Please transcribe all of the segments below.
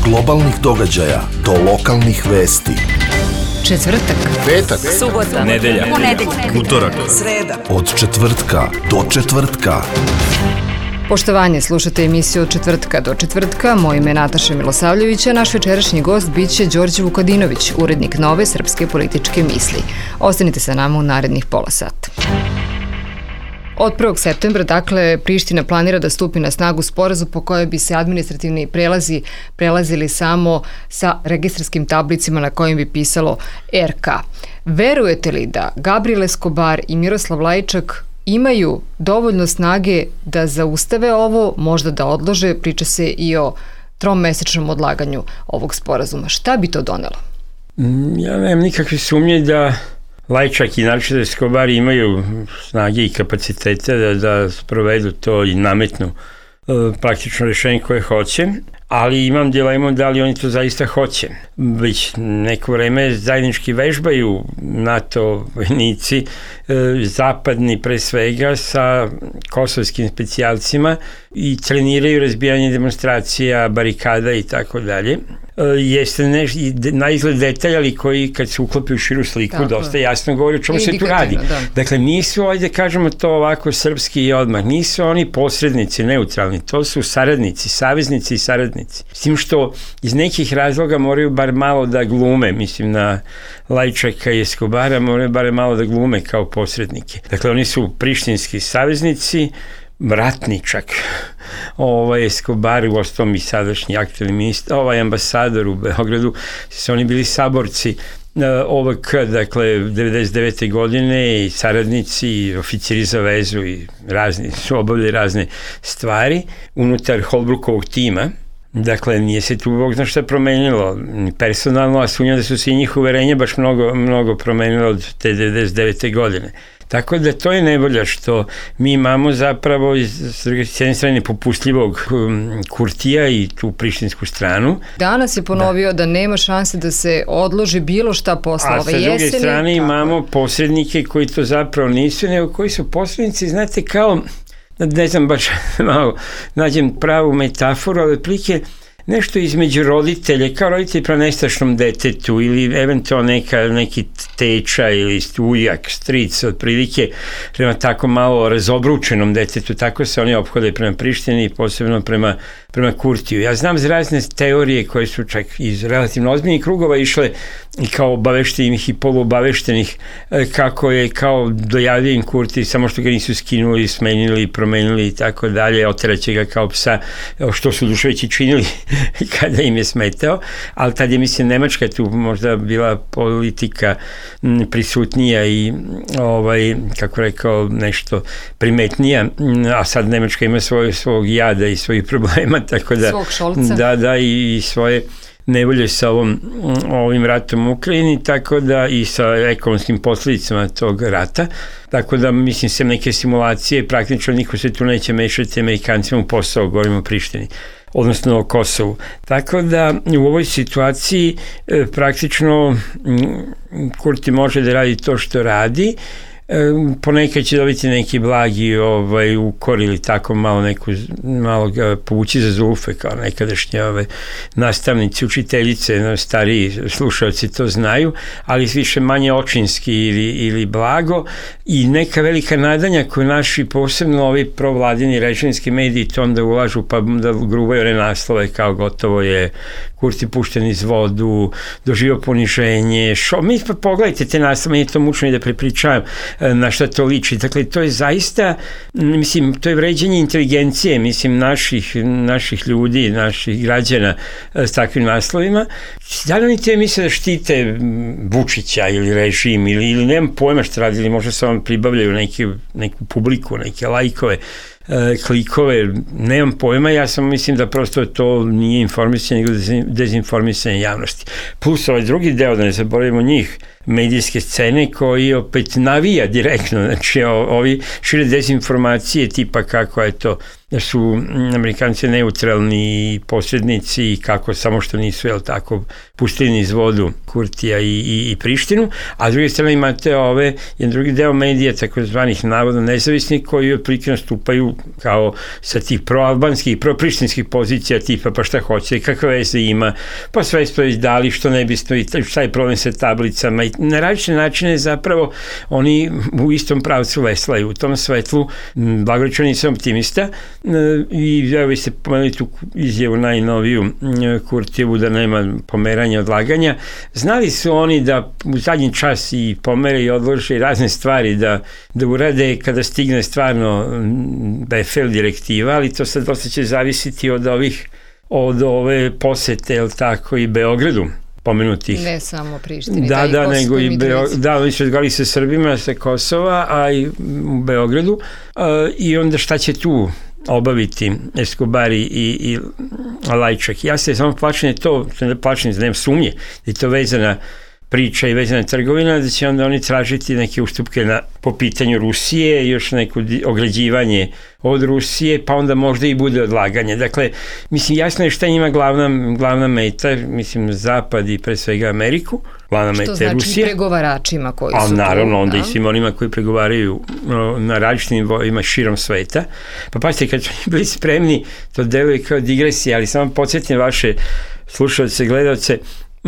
globalnih događaja do lokalnih vesti. Četvrtak, petak, subota, nedelja, utorak, sreda. Od četvrtka do četvrtka. Poštovanje, slušate emisiju Od četvrtka do četvrtka. Moje ime je Nataša Milosavljević, a naš večerašnji gost biće Đorđe Vukadinović, urednik Nove srpske političke misli. Ostanite sa nama u narednih pola sata. Od 1. septembra, dakle, Priština planira da stupi na snagu sporazum po kojoj bi se administrativni prelazi prelazili samo sa registarskim tablicima na kojim bi pisalo RK. Verujete li da Gabriel Escobar i Miroslav Lajčak imaju dovoljno snage da zaustave ovo, možda da odlože? Priča se i o tromesečnom odlaganju ovog sporazuma. Šta bi to donelo? Ja nemam nikakve sumnje da Lajčak i naročito Escobar imaju snage i kapacitete da sprovedu to i nametnu praktično rešenje koje hoće, ali imam dilemu da li oni to zaista hoće. Već neko vreme zajednički vežbaju NATO vojnici, zapadni pre svega, sa kosovskim specijalcima i treniraju razbijanje demonstracija, barikada i tako dalje. Jeste na izgled detalj, ali koji kad se uklopi u širu sliku dosta jasno govori o čemu se tu radi. Da. Dakle, nisu, ajde kažemo to ovako srpski i odmah, nisu oni posrednici, neutralni, to su saradnici, saveznici i saradnici. S tim što iz nekih razloga moraju bar malo da glume, mislim na Lajčaka i Escobara, moraju bar malo da glume kao posrednike. Dakle, oni su prištinski saveznici, ratni čak. Escobar, u ostalom i sadašnji aktualni ministar, ambasador u Beogradu, su oni bili saborci OVK, dakle, 99. godine i saradnici i oficiri za vezu i razni, su obavljali razne stvari unutar Holbrookovog tima. Dakle, nije se tu Bog zna šta promenilo personalno, a sumnjam da su se i njih uverenja baš mnogo promenilo od te 99. godine. Tako da to je najbolje što mi imamo zapravo s jedne strane popustljivog Kurtija i tu prištinsku stranu. Danas je ponovio da nema šanse da se odloži bilo šta posle ove jeseni. A sa druge strane imamo posrednike koji to zapravo nisu, nego koji su posrednici, znate, kao, ne znam baš malo nađem pravu metaforu, ali otprilike nešto između roditelja, kao roditelj prema nestašnom detetu ili eventualno neki teča ili ujak, stric, otprilike prema tako malo razobručenom detetu, tako se oni ophode prema Prištini i posebno prema Kurtiju. Ja znam za razne teorije koje su čak iz relativno ozbiljnih krugova išle i kao obaveštenih i poluobaveštenih, kako je kao dojavio im Kurti, samo što ga nisu skinuli, smenili, promenili i tako dalje, oteraće ga kao psa, što su duševići činili kada im je smetao, ali tad je, mislim, Nemačka tu možda bila politika prisutnija i kako rekao, nešto primetnija, a sad Nemačka ima svog jada i svojih problema, tako da svog Šolca. Da, i svoje nevolje sa ovim ratom u Ukrajini, tako da i sa ekonomskim posledicama tog rata, tako da, mislim, sem neke simulacije, praktično niko se tu neće mešati Amerikancima u posao, govorimo o Prištini, odnosno o Kosovu. Tako da u ovoj situaciji praktično Kurti može da radi to što radi, ponekad će dobiti neki blagi ukor ili tako malo ga povući za zufe, kao nekadašnje nastavnici, učiteljice, stariji slušalci to znaju, ali više manje očinski ili blago, i neka velika nadanja koju naši, posebno ovi provladini režimski mediji, to onda ulažu, pa da grubaju one naslove kao gotovo je Kurti pušten iz vodu, doživio poniženje, mi pa pogledajte te naslove, meni je to mučno i da prepričavam na šta to liči. Dakle, to je zaista, mislim, to je vređanje inteligencije, mislim, naših ljudi, naših građana s takvim naslovima. Da li oni te misle da štite Vučića ili režim ili nemam pojma šta radili, možda se vam pribavljaju neku publiku, neke lajkove, klikove, nemam pojma, ja sam mislim da prosto to nije informisanje, nego dezinformisanje javnosti. Plus ovaj drugi deo, da ne zaboravimo njih, medijske scene koji opet navija direktno, znači ovi šire dezinformacije tipa kako je to da su Amerikanci neutralni posrednici i kako samo što nisu, tako, pustili niz vodu Kurtija i Prištinu, a s druge strane imate jedan drugi deo medija, takozvanih navodno nezavisnih, koji otprilike nastupaju kao sa tih proalbanskih i proprištinskih pozicija, tipa pa šta hoće, kakve veze ima, pa sve stoji dali, što ne bi stoji, šta je problem sa tablicama, i na različite načine zapravo oni u istom pravcu veslaju. U tom svetlu, blagorečeno nisam optimista, i evo vi ste pomenuli tu izjavu najnoviju Kurtijevu da nema pomeranja, odlaganja. Znali su oni da u zadnji čas i pomere i odlože razne stvari da urade kada stigne stvarno BFL direktiva, ali to sad dosta će zavisiti od ove posete, jel tako, i Beogradu pomenutih. Ne samo Prištini, da, nego i da, oni su razgovarali sa Srbima sa Kosova, a i u Beogradu, i onda šta će tu obaviti Escobar i Lajčak. Ja se samo plašim da nemam sumnje, da je to vezana priča i vezana trgovina, da će onda oni tražiti neke ustupke po pitanju Rusije, još neko ograđivanje od Rusije, pa onda možda i bude odlaganje. Dakle, mislim, jasno je šta je njima glavna meta, mislim, Zapad i pre svega Ameriku, glavna meta je Rusija. Što znači pregovaračima koji su tu. Naravno, onda i svim onima koji pregovaraju na različitim nivoima širom sveta. Pa pazite, kad su bili spremni, to deluje kao digresija, ali samo podsjetim vaše slušalce, gledalce,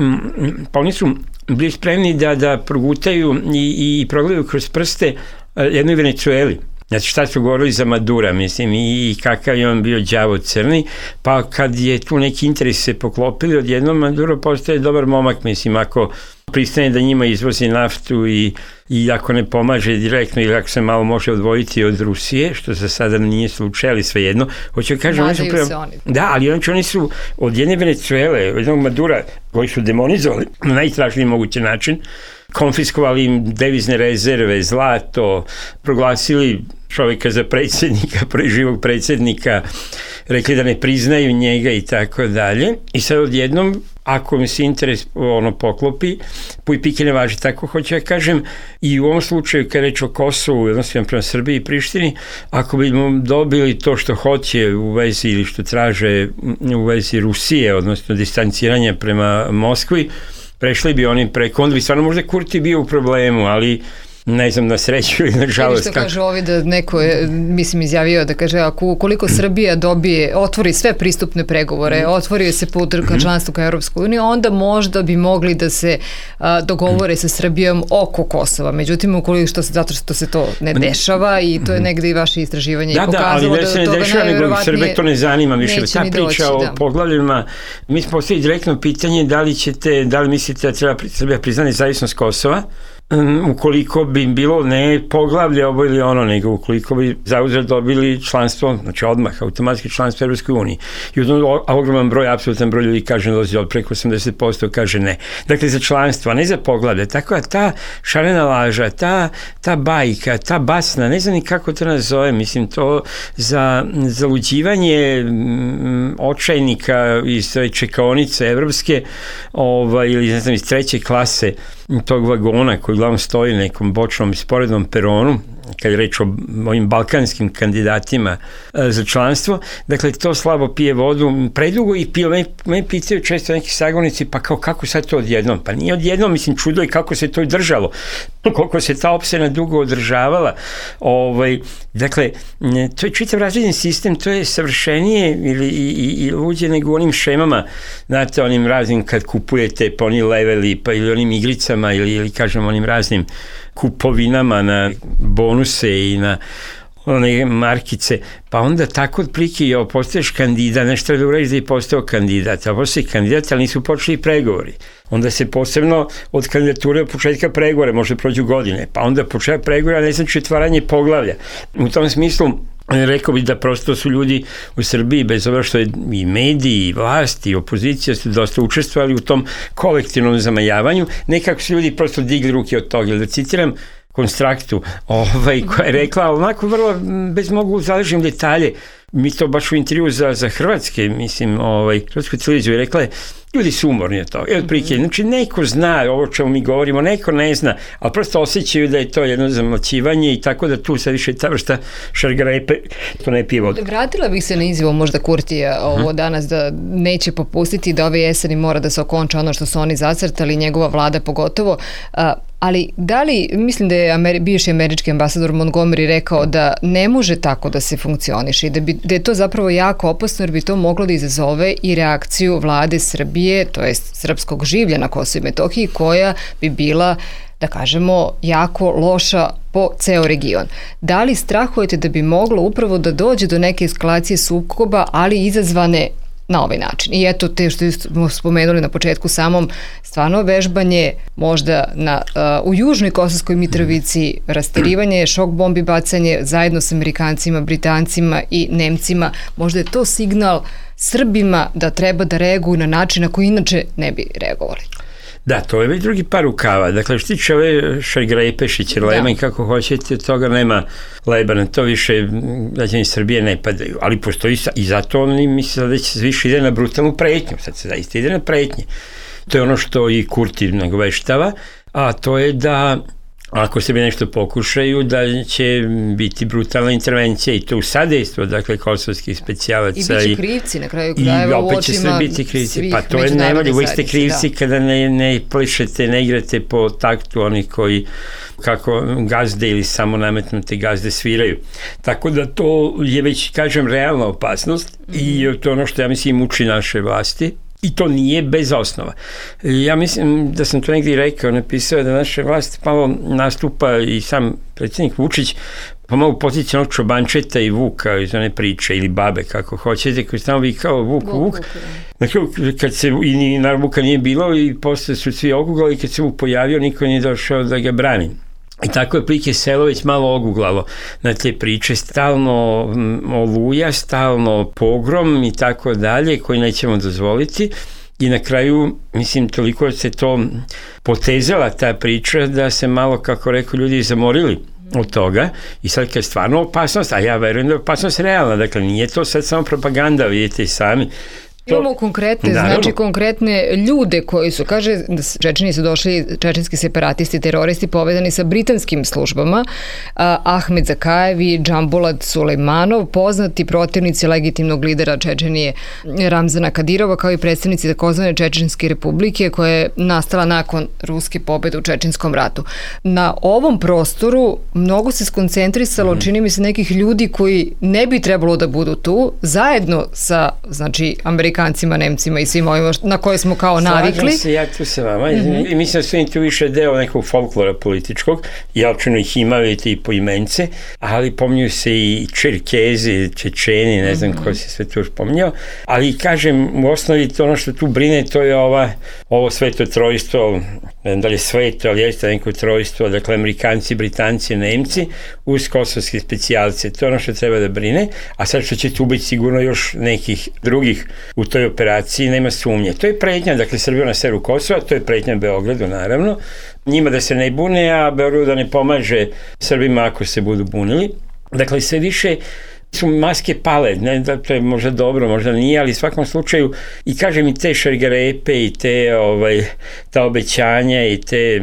pa oni su bili spremni da progutaju i progledaju kroz prste jednoj Venecueli. Znači šta su govorili za Madura, mislim, i kakav je on bio đavo crni, pa kad je tu neki interes se poklopili, odjednom Maduro postaje dobar momak, mislim, ako pristane da njima izvozi naftu i ako ne pomaže direktno ili ako se malo može odvojiti od Rusije, što za sada nije slučaj, ali svejedno. Hoću kažem, da, ali oni su od jedne Venecuele, od jednog Madura, koji su demonizovali na najstrašniji mogući način, konfiskovali im devizne rezerve, zlato, proglasili čovjeka za predsjednika, živog predsjednika, rekli da ne priznaju njega i tako dalje. I sad odjednom, ako mi se interes poklopi, puj pike ne važi, tako hoću ja kažem, i u ovom slučaju kad reč o Kosovu, odnosno prema Srbiji i Prištini, ako bi dobili to što hoće u vezi ili što traže u vezi Rusije, odnosno distanciranja prema Moskvi, prešli bi oni preko, onda bi stvarno možda Kurti bio u problemu, ali ne znam, na sreću ili na žalost. Što kaže ovdje da neko je, mislim, izjavio da kaže, koliko Srbija otvori sve pristupne pregovore, otvori se put ka članstvu ka Europskoj uniji, onda možda bi mogli da se dogovore sa Srbijom oko Kosova. Međutim, zato što se to ne dešava i to je negde i vaše istraživanje pokazalo da se ne dešava, nego Srbe to ne zanima više. Ta priča o poglavljima, mi smo postavili direktno pitanje da li mislite da treba Srbija priznati nezavisnost Kosova, ukoliko bi bilo ne poglavlje ovo ili ono, nego ukoliko bi zauzeli dobili članstvo, znači odmah, automatski članstvo Europskoj uniji. I ogroman broj, apsolutan broj ljudi kaže dolazi od preko 80% kaže ne. Dakle, za članstvo, a ne za poglavlje. Tako da ta šarena laža, ta bajka, ta basna, ne znam ni kako to nazove, mislim, to za zaluđivanje očajnika iz čekaonice evropske, ili ne znam, iz treće klase tog vagona koji uglavnom stoji na nekom bočnom i sporednom peronu, kad je reč o ovim balkanskim kandidatima za članstvo. Dakle, to slabo pije vodu, predugo i pije. Me pitaju često neki sagovornici, pa kako sad to odjednom? Pa nije odjednom, mislim, čudo je kako se to držalo, koliko se ta opsena dugo održavala. Dakle, to je čitav razredni sistem, to je savršenije i luđe nego onim šemama, znate, onim raznim kad kupujete po onim leveli, pa ili onim igricama ili kažem onim raznim kupovinama na bonuse i na one markice, pa onda tako otprilike postaješ kandidat, nešto treba da uradiš da je postao kandidat, a postoji kandidat, ali nisu počeli pregovori. Onda se posebno od kandidature od početka pregovora, možda prođu godine, pa onda početak pregovora ne znači otvaranje poglavlja. U tom smislu rekao bih da prosto su ljudi u Srbiji, bez obzira što je i mediji, i vlast, i opozicija su dosta učestvovali u tom kolektivnom zamajavanju, nekako su ljudi prosto digli ruke od toga. Da citiram Konstraktu, koja je rekla onako vrlo, bez mogu zaležim detalje, mi to baš u intervju za Hrvatske, mislim, Hrvatsku televiziju je rekla, ljudi su umorni od toga. Znači, neko zna ovo čemu mi govorimo, neko ne zna, ali prosto osjećaju da je to jedno zamlaćivanje i tako da tu sad više ta vrsta šargarepe, to ne pije vodu. Vratila bih se na izjavu možda Kurtija ovo danas da neće popustiti, da ove jeseni mora da se okonča ono što su oni zacrtali, njegova vlada pogotovo, ali da li, mislim da je bivši američki ambasador Montgomery rekao da ne može tako da se funkcioniše i da je to zapravo jako opasno jer bi to moglo da izazove i reakciju vlade Srbije, to jest srpskog življa na Kosovu i Metohiji, koja bi bila, da kažemo, jako loša po ceo region. Da li strahujete da bi moglo upravo da dođe do neke eskalacije sukoba, ali izazvane na ovaj način? I eto, te što smo spomenuli na početku samom, stvarno vežbanje možda u južnoj Kosovskoj Mitrovici, rasterivanje, šok bombi bacanje zajedno sa Amerikancima, Britancima i Nemcima, možda je to signal Srbima da treba da reaguju na način na koji inače ne bi reagovali. Da, to je već drugi par rukava. Dakle, što tiče ove šargarepe, šećerlema i kako hoćete, od toga nema leba, na to više građani Srbije ne padaju. Ali postoji i zato oni misle da će više ide na brutalnu pretnju. Sad se zaista ide na pretnje. To je ono što i Kurti nagoveštava, a to je da ako sebi nešto pokušaju, da će biti brutalna intervencija i to u sadejstvo, dakle, kosovskih specijalaca. I bit će krivci na kraju krajeva u očima svih. Pa to je najbolje, uvijek ste krivci kada ne plišete, ne igrate po taktu onih koji kako gazde ili samo nametnute gazde sviraju. Tako da to je već, kažem, realna opasnost i to je ono što ja mislim muči naše vlasti. I to nije bez osnova. Ja mislim da sam to negdje rekao, napisao da naša vlast malo nastupa i sam predsjednik Vučić pomalo poziciju onog Čobančeta i Vuka iz one priče ili babe, kako hoćete, koji stavno vikao Vuk. Dakle, kad se i naravno Vuka nije bilo i posle su svi oguglali, kad se Vuk pojavio, niko nije došao da ga brani. I tako je prilike selo već malo oguglalo na te priče, stalno oluja, stalno pogrom i tako dalje, koji nećemo dozvoliti. I na kraju, mislim, toliko se to potezala ta priča da se malo, kako rekao, ljudi zamorili od toga i sad kad je stvarno opasnost, a ja verujem da je opasnost realna, dakle nije to sad samo propaganda, vidite i sami. Imamo konkretne ljude koji su, kaže, da Čečeni su došli, čečenski separatisti, teroristi povezani sa britanskim službama, Ahmed Zakajev i Džambolat Sulejmanov, poznati protivnici legitimnog lidera Čečenije Ramzana Kadirova, kao i predstavnici takozvane Čečenske republike koja je nastala nakon ruske pobjede u Čečenskom ratu. Na ovom prostoru mnogo se skoncentrisalo, čini mi se, nekih ljudi koji ne bi trebalo da budu tu, zajedno sa, znači, Amerikancima, Nemcima i svim ovima na koje smo kao navikli. Slažem se ja tu sa vama. I mislim da su tu više deo nekog folklora političkog. Ja očinu ih ima, vidite, i poimence, ali pominju se i Čerkezi, Čečeni, ne znam ko se sve tu još pominjao. Ali, kažem, u osnovi to ono što tu brine, to je ovo sveto trojstvo, ne znam da li je sveto, ali jeste neko trojstvo, dakle, Amerikanci, Britanci, Nemci, uz kosovske specijalce. To je ono što treba da brine, a sad što će tu biti sigurno još nekih drugih u toj operaciji, nema sumnje. To je pretnja, dakle, Srbija na severu Kosova, to je pretnja Beogradu, naravno. Njima da se ne bune, a Beogradu da ne pomaže Srbima ako se budu bunili. Dakle, sve više su maske pale, ne da to je možda dobro, možda nije, ali u svakom slučaju i kažem i te šargarepe i te ta obećanja i te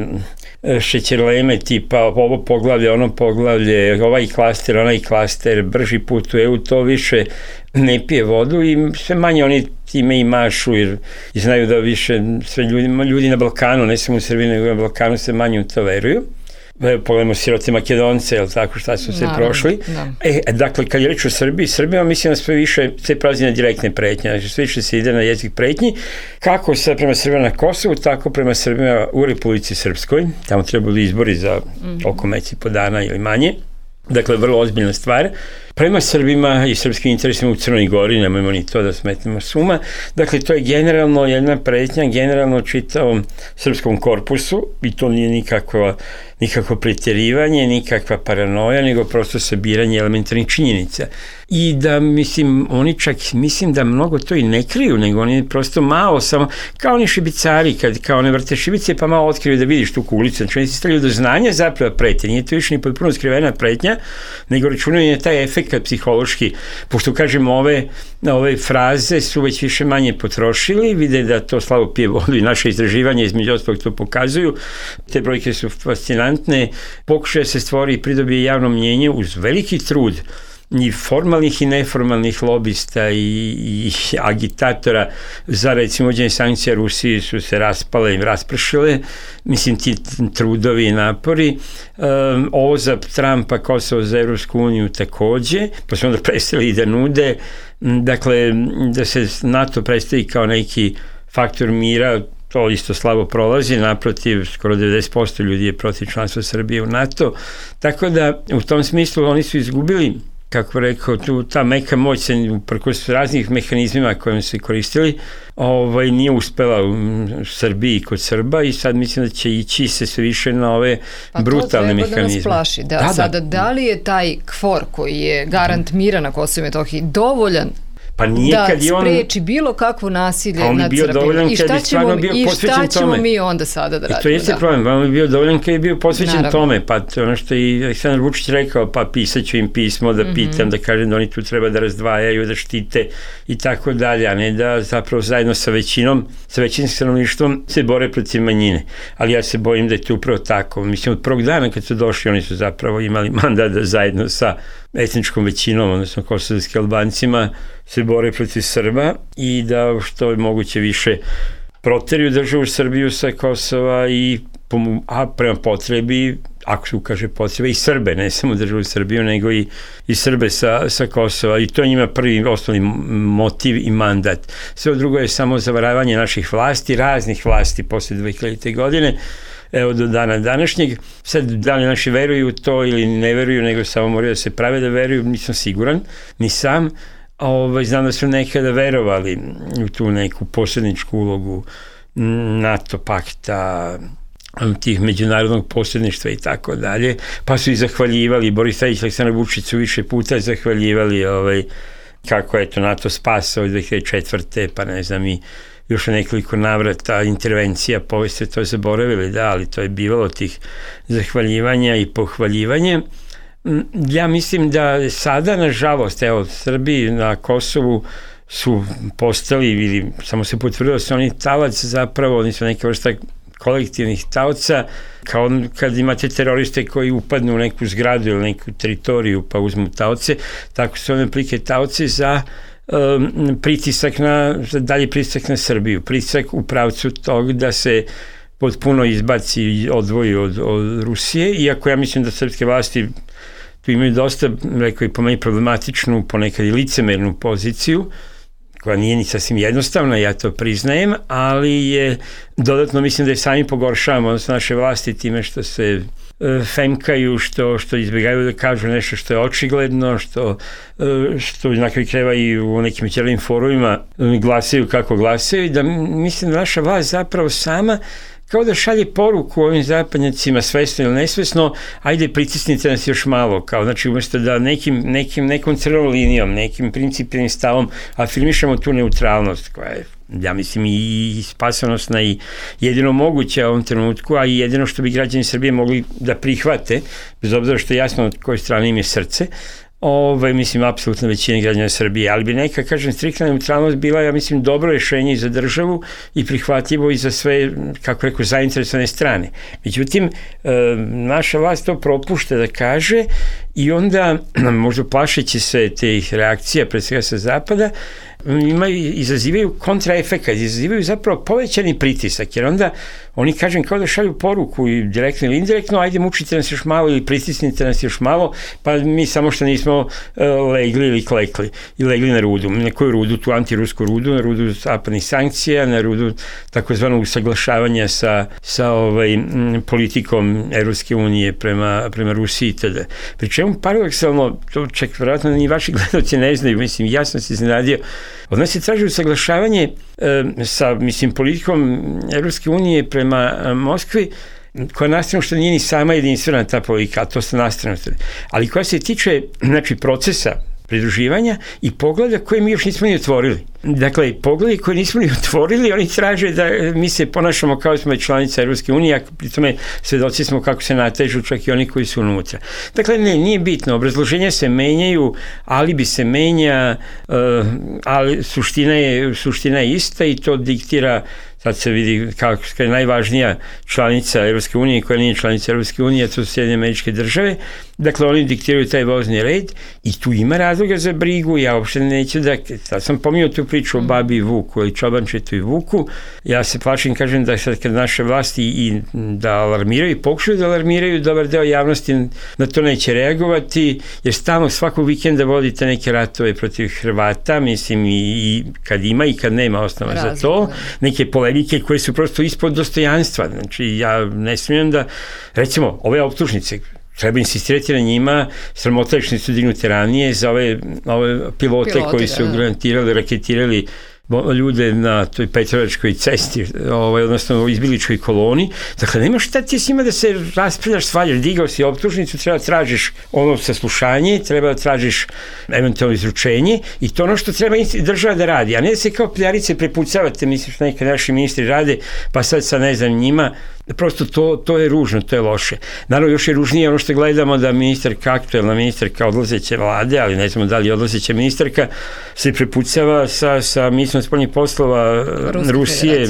šećerleme tipa ovo poglavlje, ono poglavlje, ovaj klaster, onaj klaster, brži put u EU, to više ne pije vodu i sve manje oni time i mašu jer znaju da više sve ljudi na Balkanu, ne samo u Srbiji, nego na Balkanu se manje u to veruju. Pogledamo sirote Makedonce, jel tako, šta su se prošli. Dakle, kad je reč o Srbima mislim da sve više se prelazi na direktne pretnje, znači sve više se ide na jezik pretnji, kako se prema Srbima na Kosovu, tako prema Srbima u Republici Srpskoj, tamo treba budu izbori za oko mesec i po dana ili manje, dakle, vrlo ozbiljna stvar. Prema Srbima i srpskim interesima u Crnoj Gori, nemojmo ni to da smetnemo s uma. Dakle, to je generalno jedna pretnja, generalno čitavom srpskom korpusu i to nije nikakvo pretjerivanje, nikakva paranoja, nego prosto sabiranje elementarnih činjenica. I da, mislim, oni čak, mislim da mnogo to i ne kriju, nego oni prosto malo samo, kao oni šibicari, kad kao ne vrte šibice, pa malo otkriju da vidiš tu kuglicu, znači oni se stavljaju do znanja zapravo pretnje, nije to više ni potpuno skrivena pretnja, nego računaju na taj efekt efekat psihološki, pošto kažemo ove fraze su već više manje potrošili, vide da to slabo pije vodu i naše istraživanje između ostalog to pokazuju, te brojke su fascinantne, pokušaje se stvori i pridobije javno mnjenje uz veliki trud i formalnih i neformalnih lobista i agitatora za recimo uvođenje sankcija Rusiji su se raspale i raspršile, mislim ti trudovi i napori, ovo za Trumpa, Kosovo za Evropsku uniju takođe, pa su onda prestali da nude, dakle da se NATO predstavi kao neki faktor mira, to isto slabo prolazi, naprotiv, skoro 90% ljudi je protiv članstva Srbije u NATO, tako da u tom smislu oni su izgubili, kako rekao, ta meka moć se uprkos raznih mehanizmima kojim se koristili, nije uspela u Srbiji kod Srba i sad mislim da će ići se sve više na ove brutalne mehanizme. Pa to treba da nas plaši. Sada, da li je taj KFOR koji je garant mira na Kosovo i Metohiji dovoljan pa nije da kad je on spreči bilo kakvo nasilje nad Srbijom? I šta ćemo mi onda sada da radimo? I to jeste problem, on je bio dovoljan kad je bio posvećen tome, pa to ono što je i Aleksandar Vučić rekao, pa pisaću im pismo da pitam, da kažem da oni tu treba da razdvajaju, da štite i tako dalje, a ne da zapravo zajedno sa većinom, sa većinskim stanovništvom se bore protiv manjine. Ali ja se bojim da je to upravo tako. Mislim, od prvog dana kad su došli, oni su zapravo imali mandat da zajedno sa etničkom većinom, odnosno kosovskim Albancima, se bore protiv Srba i da što je moguće više proteriju državu Srbiju sa Kosova a prema potrebi, ako se ukaže potreba, i Srbe, ne samo državu Srbiju, nego i Srbe sa Kosova. I to je njima prvi osnovni motiv i mandat. Sve drugo je samo zavaravanje naših vlasti, raznih vlasti posle 2000. godine, evo do dana današnjeg. Sad, da li naši veruju u to ili ne veruju, nego samo moraju da se prave da veruju, nisam siguran, ni sam. Znam da su nekada verovali u tu neku posredničku ulogu NATO pakta, tih međunarodnog posredništva i tako dalje, pa su i zahvaljivali, Boris Tadić, Aleksandar Vučić su više puta zahvaljivali kako je to NATO spasao 2004. pa ne znam i još nekoliko navrata intervencija, povijest to zaboravili, da, ali to je bivalo tih zahvaljivanja i pohvaljivanja. Ja mislim da sada, nažalost, evo, Srbiji na Kosovu su postali, ili samo se potvrdilo da su oni talac zapravo, oni su neka vrsta kolektivnih taoca, kao kad imate teroriste koji upadnu u neku zgradu ili neku teritoriju pa uzmu taoce, tako su one plike taoce za dalje pritisak na Srbiju, pritisak u pravcu tog da se potpuno izbaci i odvoji od Rusije, iako ja mislim da srpske vlasti tu imaju dosta, rekao i po meni, problematičnu, ponekad i licemernu poziciju, koja nije ni sasvim jednostavna, ja to priznajem, ali je dodatno, mislim da je sami pogoršavamo, odnosno naše vlasti time što se femkaju, što izbjegaju da kažu nešto što je očigledno, što na kraju krajeva i u nekim međunarodnim forumima glasaju kako glasaju, i da mislim da naša vlast zapravo sama kao da šalje poruku ovim zapadnjacima, svesno ili nesvesno, ajde pritisnite nas još malo, kao znači umjesto da nekom crvenom linijom, nekim principijalnim stavom afirmišemo tu neutralnost koja je, ja mislim, i spasonosna i jedino moguća u ovom trenutku, a i jedino što bi građani Srbije mogli da prihvate, bez obzira što je jasno od koje strane im je srce, mislim, apsolutno većina građana Srbije, ali bi neka, kažem, striktna neutralnost bila, ja mislim, dobro rešenje i za državu i prihvatljivo i za sve, kako rekao, zainteresovane strane. Međutim, naša vlast to propušta da kaže i onda, možda plašeći se tih reakcija, pre svega sa zapada, izazivaju kontraefekat, izazivaju zapravo povećani pritisak, jer onda oni, kažem, kao da šalju poruku i direktno ili indirektno, ajde mučite nas još malo ili pritisnite nas još malo, pa mi samo što nismo legli ili klekli i legli na rudu. Na koju rudu? Tu antirusku rudu, na rudu zapadnih sankcija, na rudu takozvanog usaglašavanja sa politikom Evropske unije prema Rusiji itd. Pri čemu paradoksalno, to čak vjerojatno ni vaši gledalci ne znaju, mislim, ja sam se iznenadio, od nas se traži usaglašavanje sa, mislim, politikom Evropske unije prema Moskvi, koja nastavno što nije ni sama jedinstvena ta politika, a to se nastavno, ali koja se tiče, znači, procesa pridruživanja i pogleda koje mi još nismo ni otvorili. Dakle, pogledi koje nismo ni otvorili, oni traže da mi se ponašamo kao smo članica Europske unije, a pri tome svedoci smo kako se natežu čak i oni koji su unutra. Dakle, nije bitno, obrazloženja se menjaju, alibi se menja, ali suština je ista i to diktira. Sad se vidi kako je najvažnija članica Europske unije koja nije članica Europske unije, to su Sjedinjene Američke Države. Dakle, oni diktiraju taj vozni red i tu ima razloga za brigu. Ja uopšte neću da... Sad sam pominjao tu priču o babi i Vuku ili Čobančetu i Vuku. Ja se plašim, kažem, da sad kad naše vlasti i da alarmiraju i pokušaju da alarmiraju, dobar deo javnosti na to neće reagovati, jer stalno svakog vikenda vodite neke ratove protiv Hrvata, mislim i kad ima i kad nema osnova za to. Neke polemike koje su prosto ispod dostojanstva. Znači, ja ne smijem da... Recimo, ove optužnice, treba insistirati na njima, sramota što su dignute ranije za ove pilote koji su raketirali ljude na toj Petrovačkoj cesti, odnosno u izbiličkoj koloni. Dakle, nema šta ti s njima da se raspravljaš, svaljaš, digao si optužnicu, treba tražiš ono saslušanje, treba da tražiš eventualno izručenje i to ono što treba država da radi, a ne da se kao pljarice prepucavate, mislim što neki naši ministri rade, pa sad ne znam njima, prosto to je ružno, to je loše. Naravno, još je ružnije ono što gledamo da aktuelna ministarka odlazeće vlade, ali ne znamo da li odlazeća ministarka, se prepucava sa ministrom spoljnih poslova Rusije,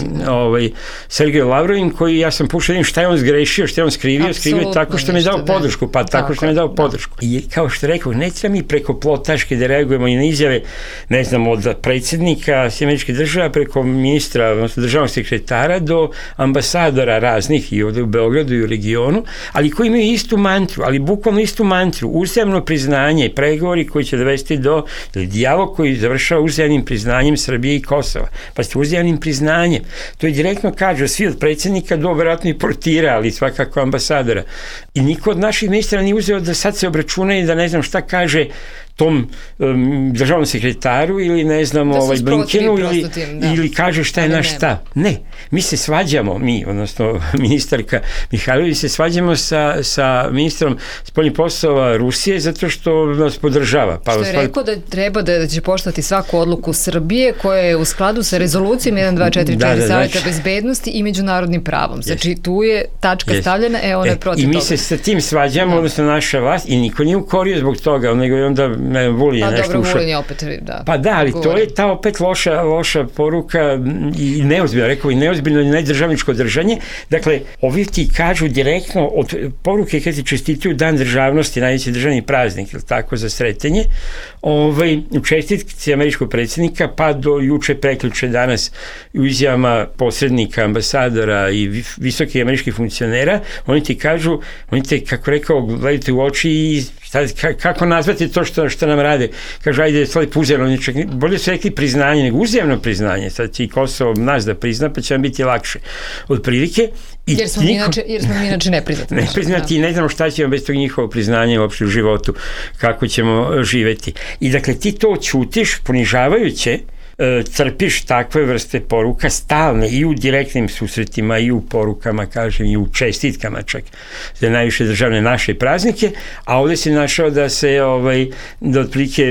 Sergejom Lavrovim, koji ja sam pušao šta je on zgrešio, šta je on skrivio tako što mi je dao podršku, podršku. I kao što rekao, ne treba mi preko plotaške da reagujemo i na izjave, ne znam, od predsjednika Američke države preko ministra, odnosno državnog sekretara do ambasadora raznih i ovde u Beogradu i u regionu, ali koji imaju istu mantru, ali bukvalno istu mantru, uzajamno priznanje, pregovori koji će dovesti do dijalog koji završava uzajamnim priznanjem Srbije i Kosova. Pa ste uzajamnim priznanjem. To je direktno kažu svi od predsjednika do verovatno i portira, ali svakako ambasadora. I niko od naših ministra nije uzeo da sad se obračuna i da ne znam šta kaže tom državnom sekretaru ili ne znam Blinkenu ili kaže šta je naš stav. Ne, mi se svađamo, odnosno ministarka Mihajlović se svađamo sa ministrom spoljnih poslova Rusije zato što nas podržava. Što je rekao da treba da će poštovati svaku odluku Srbije koja je u skladu sa rezolucijom 1244 Saveta bezbednosti i međunarodnim pravom. Znači tu je tačka stavljena, ona je protiv toga. I mi se sa tim svađamo, odnosno naša vlast, i niko nije ukorio zbog toga, nego je onda Vulin je nešto ušao. Vulin je opet, da. Pa da, ali to je ta opet loša poruka i neozbiljno, rekao i neozbiljno i nejdržavničko držanje. Dakle, ovi ti kažu direktno od poruke kad ti čestituju Dan državnosti, najveći državni praznik, ili tako, za sretanje, u čestitci američkog predsjednika, pa do juče, preključe danas u izjavama posrednika, ambasadora i visokih američkih funkcionera, oni ti kažu, oni te, kako rekao, gledajte u oči i kako nazvati to što nam rade. Kažu, ajde, slepo uzemno, bolje su rekli priznanje, nego uzemno priznanje. Sad će i Kosovo nas da prizna, pa će nam biti lakše. Od prilike. Jer smo mi inače nepriznati. Nepriznati i ne znamo šta ćemo bez tog njihovog priznanja uopšte u životu, kako ćemo živeti. I dakle, ti to ćutiš ponižavajuće, crpiš takve vrste poruka stalne i u direktnim susretima i u porukama, kažem, i u čestitkama čak za najviše državne naše praznike, a ovde si našao da se da otprilike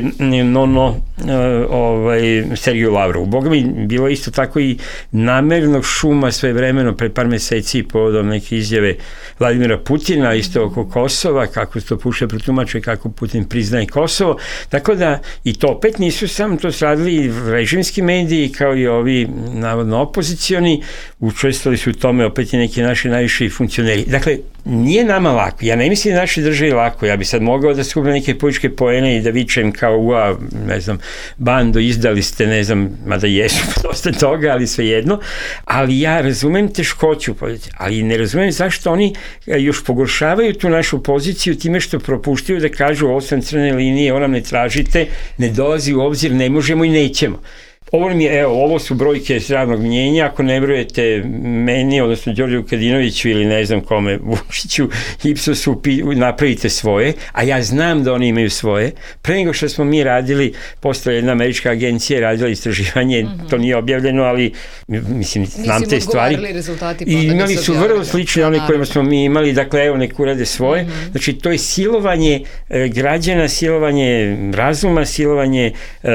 Sergeju Lavrovu. Boga mi, bilo isto tako i namernog šuma svojevremeno pre par meseci povodom neke izjave Vladimira Putina, isto oko Kosova, kako se to puše protumače, kako Putin priznaje Kosovo, tako da i to opet nisu samo to radili režimski mediji kao i ovi navodno opozicioni, učestvovali su u tome opet i neki naši najviši funkcioneri. Dakle, nije nama lako. Ja ne mislim da naši državi lako. Ja bi sad mogao da skupim neke političke poene i da vičem kao ne znam, bando, izdali ste, ne znam, mada jesu dosta toga, ali svejedno. Ali ja razumem teškoću, ali ne razumem zašto oni još pogoršavaju tu našu poziciju time što propuštaju da kažu 8 crne linije, nam ne tražite, ne dolazi u obzir, ne možemo i nećemo. ovo su brojke zdravnog mnjenja, ako ne verujete meni, odnosno Đorđu Vukadinoviću ili ne znam kome, Vučiću, Ipsosu, napravite svoje, a ja znam da oni imaju svoje. Pre nego što smo mi radili, postoje jedna američka agencija, radila istraživanje, to nije objavljeno, ali mislim, znam te stvari. Rezultati, i imali su vrlo slične one kojima smo mi imali, dakle, evo, nek urade svoje. Znači, to je silovanje građana, silovanje razuma, silovanje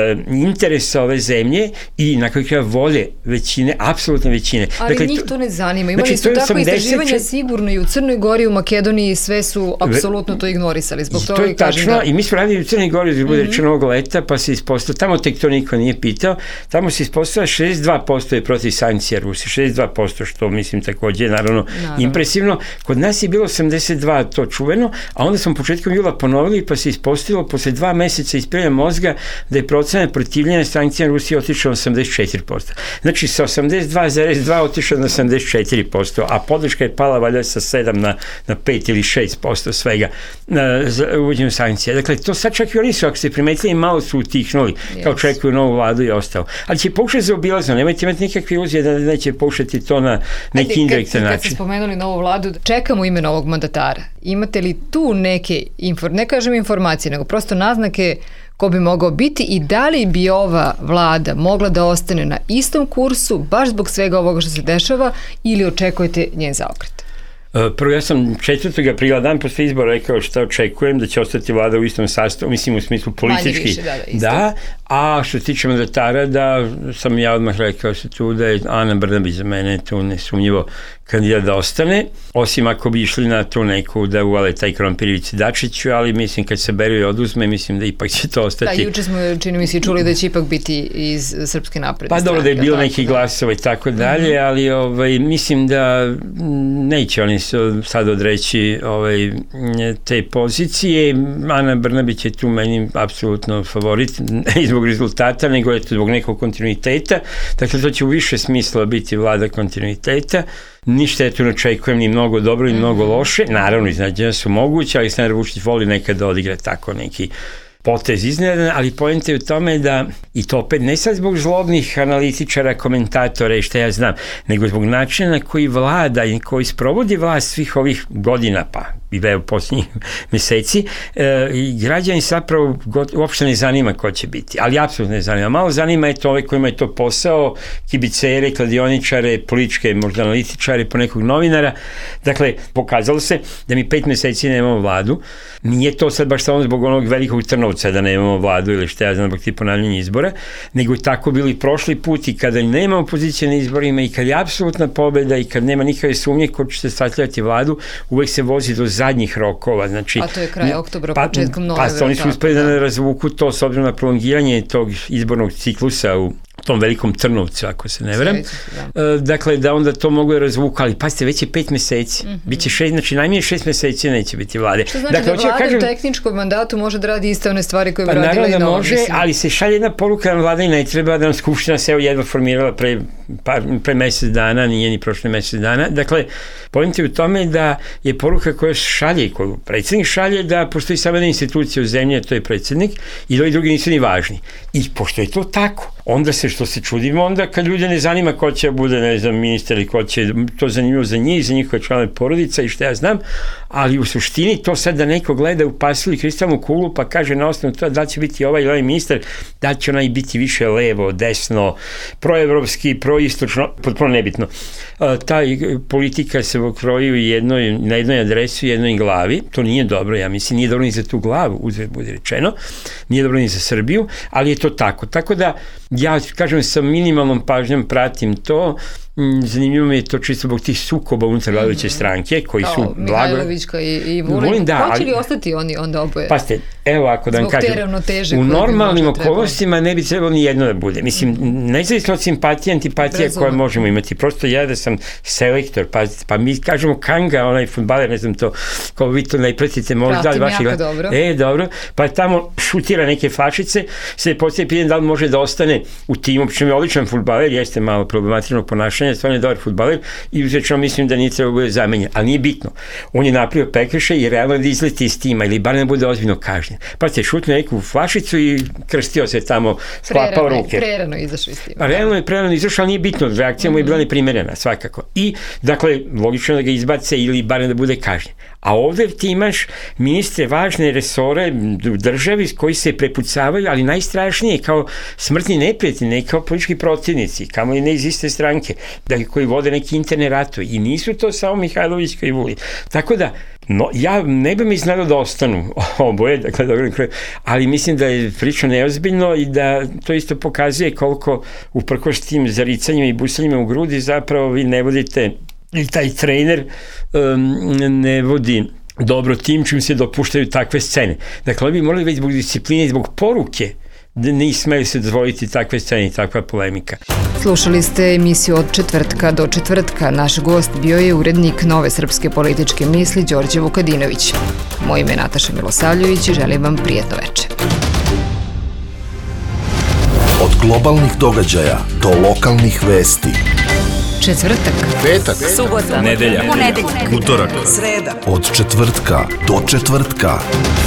interesa ove zemlje i na kraju kraja volje većine, apsolutne većine. Ali dakle, njih to ne zanima. Imali su tako istraživanja sigurno i u Crnoj Gori, u Makedoniji, sve su apsolutno to ignorisali. Zbog toga to je tačno i mi smo radili u Crnoj Gori, da bude rečeno ovog leta, pa se ispostavilo, tamo tek to niko nije pitao, tamo se ispostavilo 62% je protiv sankcija Rusije, 62%, što mislim takođe naravno impresivno. Kod nas je bilo 82, to čuveno, a onda smo početkom jula ponovili, pa se ispostavilo posle 2 meseca ispiranja mozga da je procenat protivljenja sankcijama Rusije otišao na 84%. Znači sa 82,2 otišao na 74%, a podrška je pala valjda sa 7 na 5 ili 6% svega za uvođenju sankcija. Dakle, to sad čak i oni su, ako ste primetili, malo su utihnuli, kao čekuju novu vladu i ostalo. Ali će pokušati za obilazno, nemojte imati nikakve iluzije da neće pokušati to na neki indirektan način. Kad ste spomenuli novu vladu, čekamo ime novog mandatara. Imate li tu neke, ne kažem informacije, nego prosto naznake ko bi mogao biti i da li bi ova vlada mogla da ostane na istom kursu, baš zbog svega ovoga što se dešava, ili očekujete njen zaokret? Prvo, ja sam 4. aprila, dan posle izbora, rekao šta očekujem, da će ostati vlada u istom sastavu, mislim u smislu politički. Manje više, da, a što se tiče mandatara, da sam ja odmah rekao se tu da je Ana Brnabić za mene tu nesumnjivo kandidat da ostane, osim ako bi išli na tu neku da uvale taj krompir Ivici Dačiću, ali mislim kad se beru i oduzme, mislim da ipak će to ostati. Da, juče smo, čini mi se, čuli da će ipak biti iz Srpske napredne stranke. Pa dobro, da je bilo neki glasova i tako dalje, ali mislim da neće oni sad odreći te pozicije. Ana Brnabić je tu meni apsolutno favorit, ne zbog rezultata, nego je to zbog nekog kontinuiteta. Dakle, to će u više smisla biti vlada kontinuiteta. Ništa ja tu ne očekujem ni mnogo dobro ni mnogo loše. Naravno, iznenađenja su moguće, ali Aleksandar Vučić voli nekad da odigra tako neki potez iznenadan, ali poenta je u tome da, i to opet ne sad zbog zlobnih analitičara, komentatora i šta ja znam, nego zbog načina na koji vlada i koji sprovodi vlast svih ovih godina, pa i veo posljednjih meseci, i građani zapravo uopšte ne zanima ko će biti, ali apsolutno ne zanima. Malo zanima je to ove kojima je to posao, kibicere, kladioničare, političke, možda analitičare, ponekog novinara. Dakle, pokazalo se da mi 5 meseci nemamo vladu. Nije to sad baš samo zbog onog velikog Trnovca da nemamo vladu ili šta ja znam, zbog ti ponavljanja izbora, nego je tako bili prošli put i kada nema opozicije na izborima i kad je apsolutna pobeda i kad nema nikakve sumnje ko će se sastavljati vladu, uvek se vozi do zadnjih rokova. Znači, a to je kraj oktobra, početkom novembra. Pa oni su uspeli da razvuku to s obzirom na prolongiranje tog izbornog ciklusa u tom velikom Trnovcu, ako se ne varam. Dakle, da onda to mogu da razvuku, ali pazite, već je 5 meseci. Biće 6, znači najmanje 6 meseci neće biti vlade. Što znači da vlada u tehničkom mandatu može da radi iste one stvari koje bi radila i na ovom? Naravno da može, ali se šalje jedna poruka na vlada i ne treba da nam Skupština se jedva formirala pre mesec dana, nije ni prošle mesec dana. Dakle, poenta je u tome da je poruka koja šalje, koju predsjednik šalje, da postoji samo jedna institucija u zemlji, a to je predsjednik, i da ovi drugi nisu ni važni. I pošto je to tako, onda se, što se čudimo, onda kad ljude ne zanima ko će bude, ne znam, ministar ili ko će, to zanimljivo za njih, za njihove članove porodica i šta ja znam, ali u suštini to sad da neko gleda u pasu ili kristalnu kuglu pa kaže na osnovu to da će biti ovaj ili ovaj ministar, da će onaj biti više levo, desno, proevropski, proistočno, potpuno nebitno. Ta politika se okroji na jednoj adresu i jednoj glavi, to nije dobro, ja mislim, nije dobro ni za tu glavu, uzred bude rečeno, nije dobro ni za Srbiju, ali je to tako. Tako da, ja kažem, sa minimalnom pažnjom pratim to. Zanimljivo mi je to čisto zbog tih sukoba unutar vladajuće stranke koji su blago... Mihajlovićka i Vulin. Hoće li ostati oni onda oboje? Pazite, evo ako da vam kažem, u normalnim okolnostima ne bi trebalo ni jedno da bude. Mislim, nezavisno od simpatije, antipatije koje možemo imati. Prosto ja da sam selektor, pa mi kažemo Kanga, onaj fudbaler, ne znam to, kao vi to ne pratite možda. Pratim jako dobro. Dobro. Pa tamo šutira neke flašice, se postoje pitanje da li može da ostane u timu, pričem je odličan fudbaler, jeste malo problematičnog ponašanja, je stvarno dobar fudbaler i uzrečno mislim da nije trebao bude zamenjen, ali nije bitno. On je napravio prekršaj i realno da izleti iz tima ili bar ne bude ozbiljno kažnjen. Pa se šutno neku flašicu i krstio se tamo, sklapao ruke. Prerano izašao iz tima. Realno je prerano izašao, ali nije bitno, reakcija mu je bila neprimerena, svakako. I, dakle, logično da ga izbace ili bar da bude kažnjen. A ovde ti imaš ministre važne resore u državi koji se prepucavaju, ali najstrašnije kao smrtni neprijatelji, ne kao politički protivnici, kamo i ne iz iste stranke, koji vode neki interne ratovi. I nisu to samo Mihajlović i Vulin. Tako da, ja ne bih mi znao da ostanu oboje, dakle, ali mislim da je priča neozbiljno i da to isto pokazuje koliko uprkos tim zaricanjima i busanjima u grudi zapravo vi ne vodite i taj trener ne vodi dobro tim čim se dopuštaju takve scene. Dakle, oni bi morali već zbog discipline i zbog poruke da ne smeju se dozvoliti takve scene i takva polemika. Slušali ste emisiju Od četvrtka do četvrtka. Naš gost bio je urednik Nove srpske političke misli Đorđe Vukadinović. Moje ime je Nataša Milosavljević i želim vam prijatno večer. Od globalnih događaja do lokalnih vesti. Četvrtak, Petak, subota, nedelja, ponedeljak, utorak, sreda. od četvrtka do četvrtka.